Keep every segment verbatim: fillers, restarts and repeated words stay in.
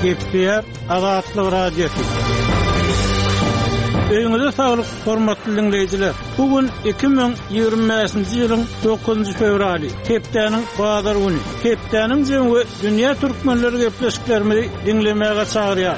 Gepler Azatlyk Radiosu. Öňüňizde saglyk, hormatly dinleýijiler. Bugün iki bin ýygrimi beşinji ýylyň dokuzunjy fevraly, Hepdeniň bazar güni. Hepdeniň jemgy dünýä türkmenleri gepleşiklerini dinlemäge çagyrýar.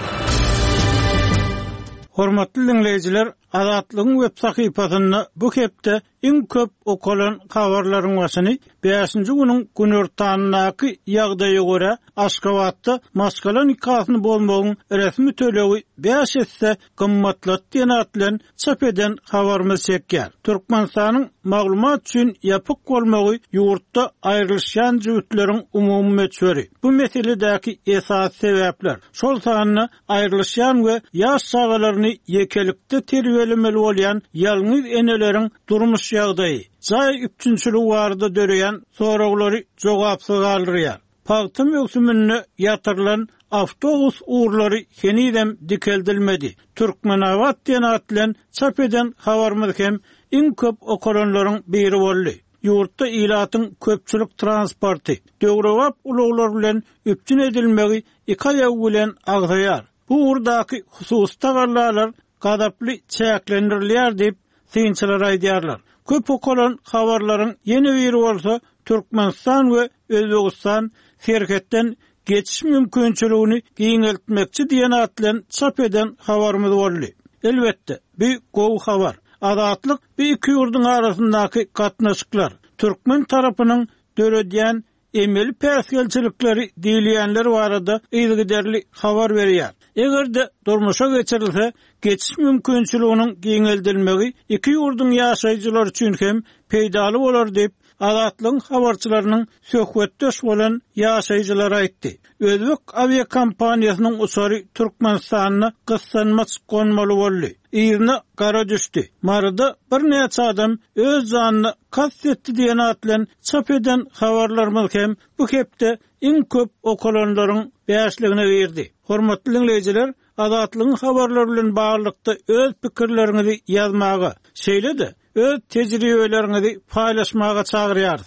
Hormatly dinleýijiler, Azatlygyň web sahypasyny bu hepde iň köp okalan habarlaryň başyny beşinji güniň günortanyňky ýagdaýa görä Aşgabatda maskala nikahyny bolmagyň resmi tölegi beş etse gymmatlat diýen atlan çap eden habarmy çekýär. Türkmenistanyň maglumat üçin ýapyk bolmagy ýurtda aýrylşan jüwütleriň umumy meçhuri. Bu meseledäki esas sebäpler şol sanyny aýrylşan we ýaş sagalaryny ýekelikde terbiýelemeli bolýan ýalňyz eneleriň durmuş ýagdaýy, jaý üçinçilik barada döreýän soraglary jogapsyz galdyrýar. Paýtym ýöksümini ýatyrlan awtobus uğurlary henidem dikeldilmedi. Türkmenabat diýen atlan çap eden habarymyz hem iň köp okaranlaryň biri boldy. Ýurtda ilatyň köpçülik transporty, döwrewap ulaglar bilen üpçün edilmegi iki ýagy bilen agzaýar. Bu urdaky hususy tagallar gadaply çäklendirilýär diýip synçylar aýdýarlar. Köp okalan habarlaryň ýene biri bolsa Türkmenistan we Özbegistan serhetden geçiş mümkinçiligini giňeltmekçi diýen atlan çap eden habarymyz boldy. Elbetde, bu gowy habar. Azatlyk bu iki ýurduň arasyndaky gatnaşyklar Türkmen tarapynyň döredýän emeli päsgelçilikleri diýilýänler barada ýygyderli habar berýär. Egerde durmuşa geçirilse geçiş mümkinçiliginiň giňeldilmegi iki ýurduň ýaşaýjylary üçin hem peýdaly bolar diýip Azatlygyň habarçylarynyň söhbetdeş bolan ýaşaýjylar aýtdy. Özbek aviakompaniýasynyň uçary Türkmenistanyna gyssanma çykmaly boldy. Ýerine gara düşdi. Marada bir näçe adam öz janyny kastetdi diýen atlan çap eden habarlarymyz hem bu hepde iň köp okalanlaryň beşligine berdi. Hormatly dinleýijiler, Azatlygyň habarlary bilen baglykda öz pikirleriňizi ýazmaga, şeýle-de öz tejribelerini paylaşmaga çagyrýar.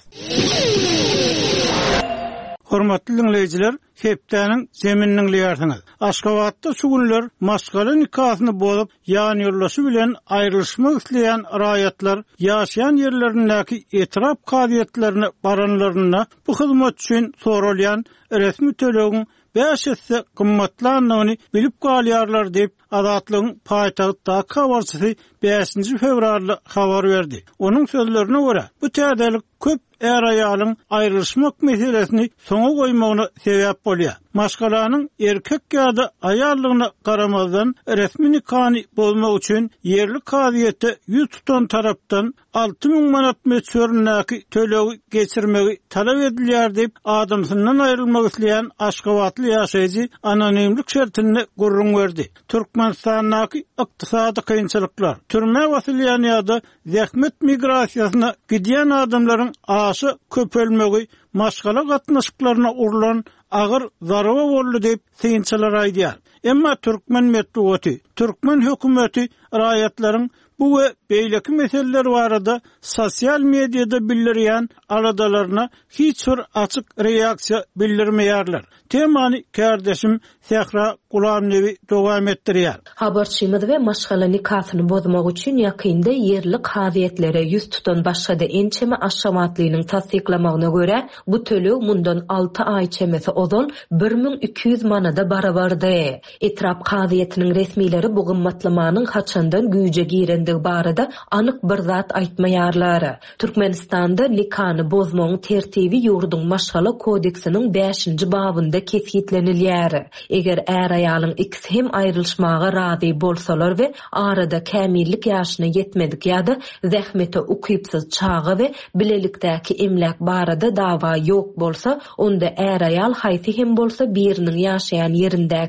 Hormatly dinleýijiler, Hepdeniň zemininiň liýarsyňyz. Aşgabatda şu günler maskala nikahyny bolup ýan ýollaşy bilen aýrylşmak isleýän raýatlar ýaşaýan ýerlerindäki etrap kadiýetlerini baranlaryna bu hyzmat üçin soralýan resmi tölegiň beş etse gymmatlanmagyny bilip galýarlar diýip Azatlygyň paýtagtdaky habarçysy beşinji fevralda habar berdi. Onuň sözlerine görä, bu täzelik köp er aýalyň aýrylşmak meselesini soňa goýmagyna sebäp bolýar. Maşgalanyň erkek ýa-da aýallygyna garamazdan resmi nikahny bolmak üçin ýerli kadiýete ýüz tutan tarapdan alty ming manat meçhörnäki tölegi geçirmegi talap edilýär diýip adamsyndan aýrylmak isleýän Aşgabatly ýaşaýjy anonimlik şertini gurrun berdi. Türkmenistanyň ykdysady kynçylyklar, türme wasylyany ýa-da zähmet migrasiýasyna gidýän adamlaryň aşy köpelmegi maşgala gatnaşyklaryna urulan agyr zaraba boldy diýip synçylar aýdýar. Emma Türkmen medeniýeti, Türkmen hökümeti raýatlaryň bu we beýleki meseleler barada sosial mediada bildirýän aradalaryna hiç bir açyk reaksiýa bildirmeýärler. Temany kardeşim Sehra Gulamnevi dowam etdirýär. Habarçymyz we maşgala nikahyny bozmak üçin ýakynda ýerli kadiýetlere ýüz tutan başga da ençeme aşamatlynyň tasdiklamagyna görä bu töleg mundan alty aý çemesi ozon bir ming iki ýüz manada barabardy. Etrap kadiýetiniň resmileri bu gymmatlamanyň haçandan güýje girendigi barada anyk bir zat aýtmaýarlar. Türkmenistanda nikahny bozmagyň tertibi ýurduň maşgala kodeksiniň beşinji babynda kesgitlenilýär. Eger er aýalyň ikisi hem aýrylşmaga razy bolsalar we arada kämillik ýaşyna ýetmedik ýa-da zähmete ukypsyz çagy we bilelikdäki emlek barada dawa ýok bolsa, onda er aýal haýsy hem bolsa biriniň ýaşaýan ýerindäki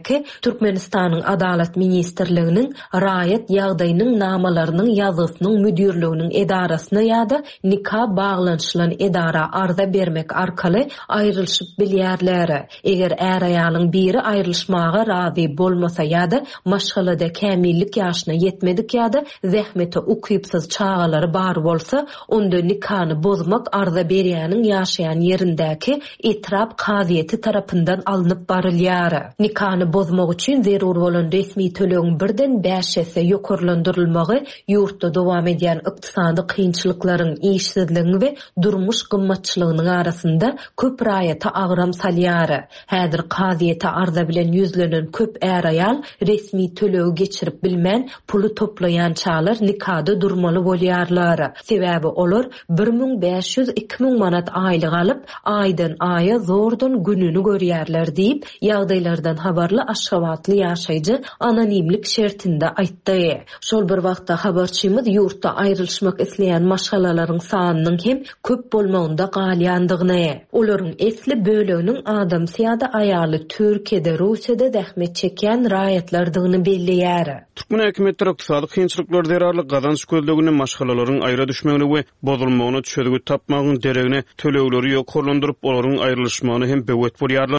Türkmenistanyň Adalet Ministrliginiň raýat ýagdaýynyň namalarynyň ýazysynyň müdirliginiň edarasyna ýa-da nikah baglanşylan edara arza bermek arkaly aýrylşyp bilýärler. Eger är aýalyň biri aýrylşmaga razy bolmasa ýa-da maşgalada kämillik ýaşyna ýetmedik ýa-da zähmete ukypsyz çağalary bar bolsa, onda nikahny bozmak arza berýäniň ýaşaýan ýerindäki etrap kaziýeti tarapyndan alınıp barylýar. Nikahny bozmak üçin zerur bolan resmi tölegiň birden beş ýese ýokarlandyrylmagy ýurtda dowam edýän ykdysady kynçylyklaryň, işsizligiň we durmuş gymmatçylygynyň arasynda köp raýata agram salýar. Häzir kaziýete arza bilen ýüzlenen köp är aýal resmi tölegi geçirip bilmän puly toplaýan çağlar nikahda durmaly bolýarlar. Sebäbi olar bir ming beş ýüz iki ming manat aýlyk alyp, aýdan aýa zordan gününi görýärler diýip ýagdaýlardan habarly Aşgabatly ýaşaýjy anonimlik şertinde aýtdy. Şol bir wagtda habarçymyz ýurtda aýrylşmak isleýän maşgalalaryň sanynyň hem köp bolmagynda galýandygyny, olaryň esli böleginiň adam syýada aýaly Türkiýede, Russiýada zähmet çekýän raýatlardygyny belleýär. Türkmen häkimetleri ykdysady kynçylyklar derarly gazanç gözlegini maşgalalaryň aýra düşmegini we bozulmagyny çözügi tapmagyň deregine tölegleri ýokarlandyryp olaryň aýrylşmagyny hem bewet bolýarlar.